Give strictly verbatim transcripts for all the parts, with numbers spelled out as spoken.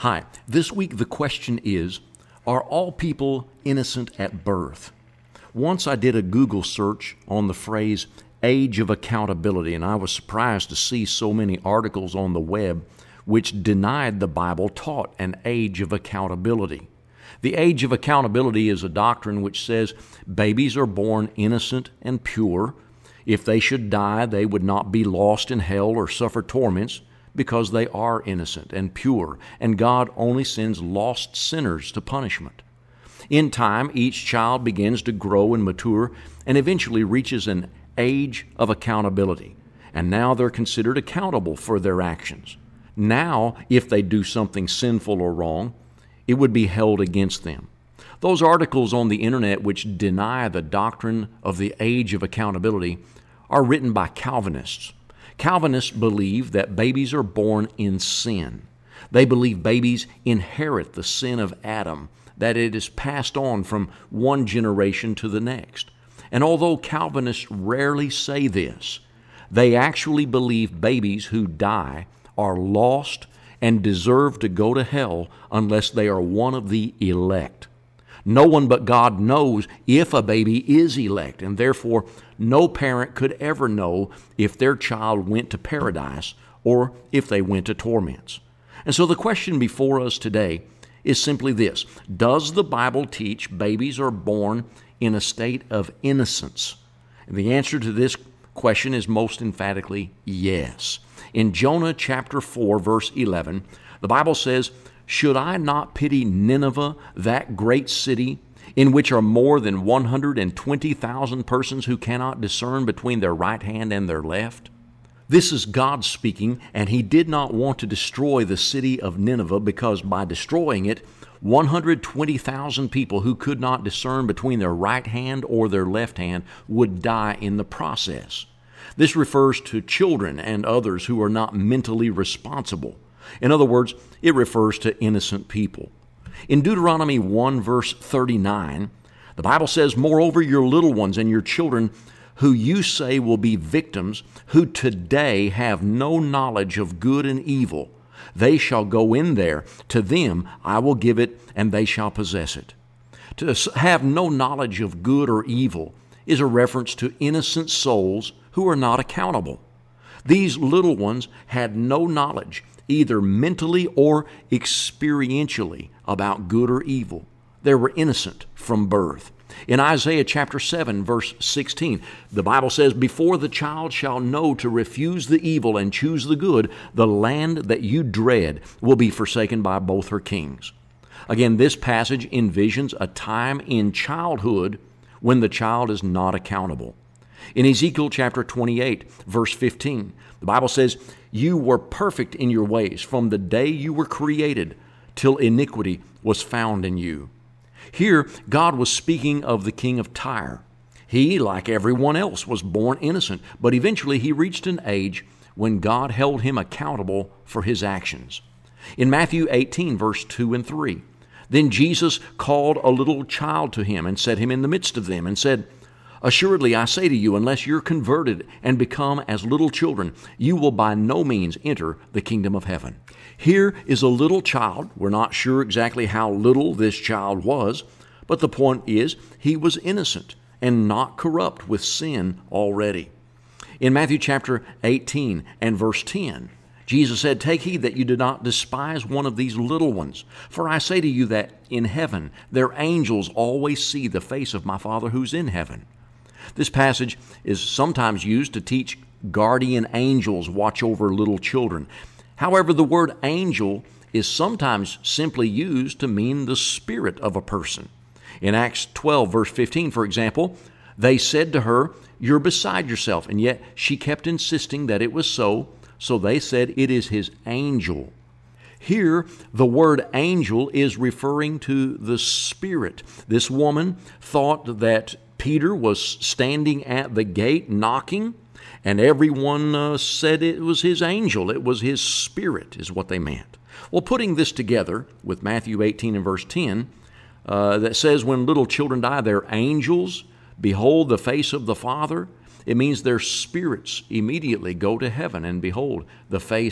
Hi, this week the question is, are all people innocent at birth? Once I did a Google search on the phrase age of accountability, and I was surprised to see so many articles on the web which denied the Bible taught an age of accountability. The age of accountability is a doctrine which says babies are born innocent and pure. If they should die, they would not be lost in hell or suffer torments, because they are innocent and pure, and God only sends lost sinners to punishment. In time, each child begins to grow and mature and eventually reaches an age of accountability, and now they're considered accountable for their actions. Now, if they do something sinful or wrong, it would be held against them. Those articles on the internet which deny the doctrine of the age of accountability are written by Calvinists. Calvinists believe that babies are born in sin. They believe babies inherit the sin of Adam, that it is passed on from one generation to the next. And although Calvinists rarely say this, they actually believe babies who die are lost and deserve to go to hell unless they are one of the elect. No one but God knows if a baby is elect, and therefore no parent could ever know if their child went to paradise or if they went to torments. And so the question before us today is simply this: does the Bible teach babies are born in a state of innocence? And the answer to this question is most emphatically yes. In Jonah chapter four, verse eleven, the Bible says, "Should I not pity Nineveh, that great city, in which are more than one hundred twenty thousand persons who cannot discern between their right hand and their left?" This is God speaking, and He did not want to destroy the city of Nineveh because by destroying it, one hundred twenty thousand people who could not discern between their right hand or their left hand would die in the process. This refers to children and others who are not mentally responsible. In other words, it refers to innocent people. In Deuteronomy one, verse thirty-nine, the Bible says, "Moreover, your little ones and your children, who you say will be victims, who today have no knowledge of good and evil, they shall go in there. To them I will give it, and they shall possess it." To have no knowledge of good or evil is a reference to innocent souls who are not accountable. These little ones had no knowledge, either mentally or experientially, about good or evil. They were innocent from birth. In Isaiah chapter seven, verse sixteen, the Bible says, "Before the child shall know to refuse the evil and choose the good, the land that you dread will be forsaken by both her kings." Again, this passage envisions a time in childhood when the child is not accountable. In Ezekiel chapter twenty-eight, verse fifteen, the Bible says, "You were perfect in your ways from the day you were created till iniquity was found in you." Here, God was speaking of the king of Tyre. He, like everyone else, was born innocent, but eventually he reached an age when God held him accountable for his actions. In Matthew eighteen, verse two and three, "Then Jesus called a little child to him and set him in the midst of them and said, Assuredly, I say to you, unless you're converted and become as little children, you will by no means enter the kingdom of heaven." Here is a little child. We're not sure exactly how little this child was, but the point is he was innocent and not corrupt with sin already. In Matthew chapter eighteen and verse ten, Jesus said, "Take heed that you do not despise one of these little ones. For I say to you that in heaven their angels always see the face of my Father who's in heaven." This passage is sometimes used to teach guardian angels watch over little children. However, the word angel is sometimes simply used to mean the spirit of a person. In Acts twelve, verse fifteen, for example, they said to her, "You're beside yourself," and yet she kept insisting that it was so, so they said, "It is his angel." Here, the word angel is referring to the spirit. This woman thought that Peter was standing at the gate knocking, and everyone uh, said it was his angel. It was his spirit is what they meant. Well, putting this together with Matthew eighteen and verse ten, uh, that says, "When little children die, their angels behold the face of the Father," it means their spirits immediately go to heaven and behold the face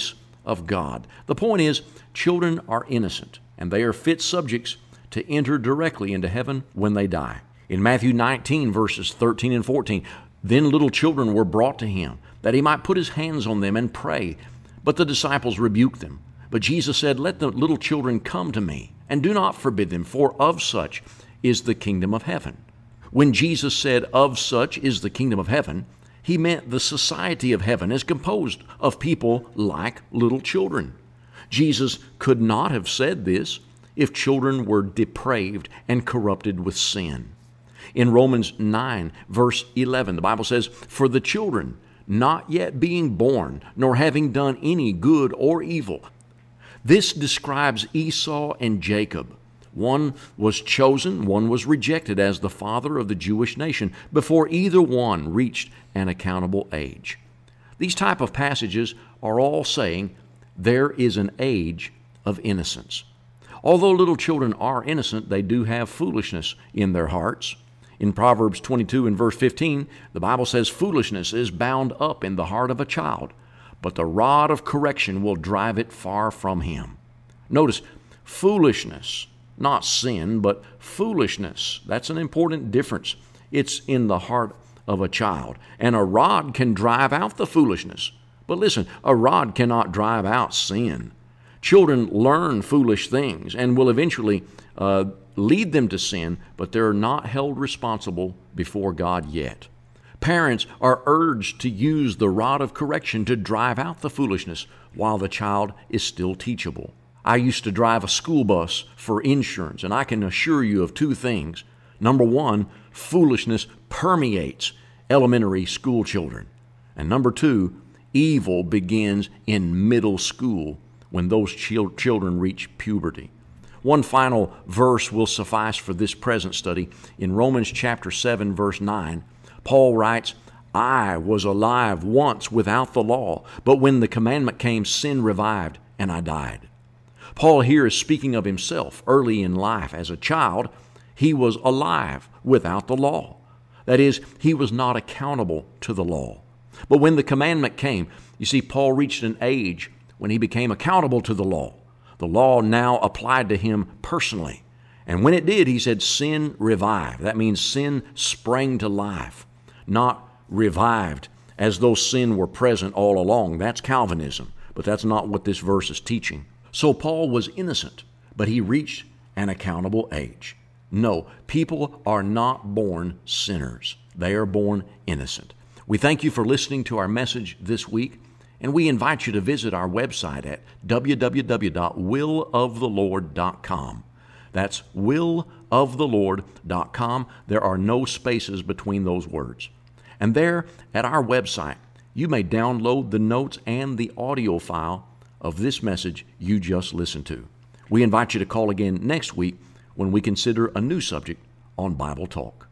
of God. The point is, children are innocent, and they are fit subjects to enter directly into heaven when they die. In Matthew nineteen, verses thirteen and fourteen, then little children were brought to him, that he might put his hands on them and pray. But the disciples rebuked them. But Jesus said, let the little children come to me, and do not forbid them, for of such is the kingdom of heaven. When Jesus said, of such is the kingdom of heaven, he meant the society of heaven is composed of people like little children. Jesus could not have said this if children were depraved and corrupted with sin. In Romans nine, verse eleven, the Bible says, for the children, not yet being born, nor having done any good or evil. This describes Esau and Jacob. One was chosen, one was rejected as the father of the Jewish nation before either one reached an accountable age. These type of passages are all saying there is an age of innocence. Although little children are innocent, they do have foolishness in their hearts. In Proverbs twenty-two and verse fifteen, the Bible says, foolishness is bound up in the heart of a child, but the rod of correction will drive it far from him. Notice, foolishness, not sin, but foolishness. That's an important difference. It's in the heart of a child. And a rod can drive out the foolishness. But listen, a rod cannot drive out sin. Children learn foolish things and will eventually uh, lead them to sin, but they're not held responsible before God yet. Parents are urged to use the rod of correction to drive out the foolishness while the child is still teachable. I used to drive a school bus for insurance, and I can assure you of two things. Number one, foolishness permeates elementary school children. And number two, evil begins in middle school when those chil- children reach puberty. One final verse will suffice for this present study. In Romans chapter seven, verse nine, Paul writes, I was alive once without the law, but when the commandment came, sin revived, and I died. Paul here is speaking of himself early in life. As a child, he was alive without the law. That is, he was not accountable to the law. But when the commandment came, you see, Paul reached an age when he became accountable to the law. The law now applied to him personally. And when it did, he said, sin revived. That means sin sprang to life, not revived as though sin were present all along. That's Calvinism, but that's not what this verse is teaching. So Paul was innocent, but he reached an accountable age. No, people are not born sinners. They are born innocent. We thank you for listening to our message this week, and we invite you to visit our website at w w w dot will of the lord dot com. That's will of the lord dot com. There are no spaces between those words. And there at our website, you may download the notes and the audio file of this message you just listened to. We invite you to call again next week when we consider a new subject on Bible Talk.